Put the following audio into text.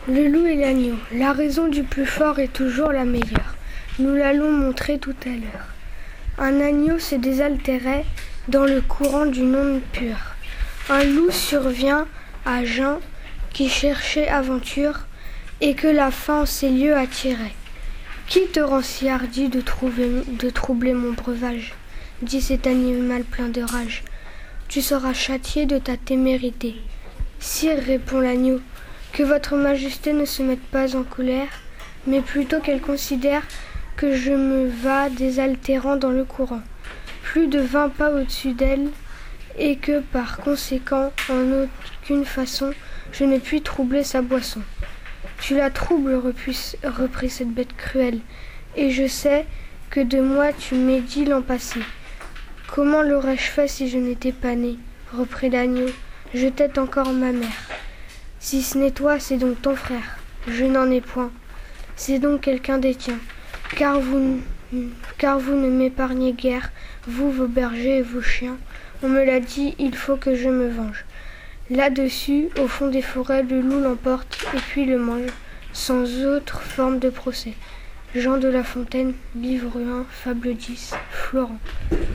Le loup et l'agneau. La raison du plus fort est toujours la meilleure. Nous l'allons montrer tout à l'heure. Un agneau se désaltérait dans le courant d'une onde pure. Un loup survient à jeun qui cherchait aventure et que la faim en ces lieux attirait. Qui te rend si hardi de troubler mon breuvage ? Dit cet animal plein de rage. Tu seras châtié de ta témérité. Sire, répond l'agneau, que votre majesté ne se mette pas en colère, mais plutôt qu'elle considère que je me vas désaltérant dans le courant, plus de 20 pas au-dessus d'elle, et que par conséquent, en aucune façon, je ne puis troubler sa boisson. Tu la troubles, reprit cette bête cruelle, et je sais que de moi tu médis l'an passé. Comment l'aurais-je fait si je n'étais pas né ? Reprit l'agneau, je tette encore ma mère. Si ce n'est toi, c'est donc ton frère. Je n'en ai point. C'est donc quelqu'un des tiens. Car vous ne m'épargnez guère, vous, vos bergers et vos chiens. On me l'a dit, il faut que je me venge. Là-dessus, au fond des forêts, le loup l'emporte et puis le mange, sans autre forme de procès. Jean de La Fontaine, livre 1, fable 10, Florent.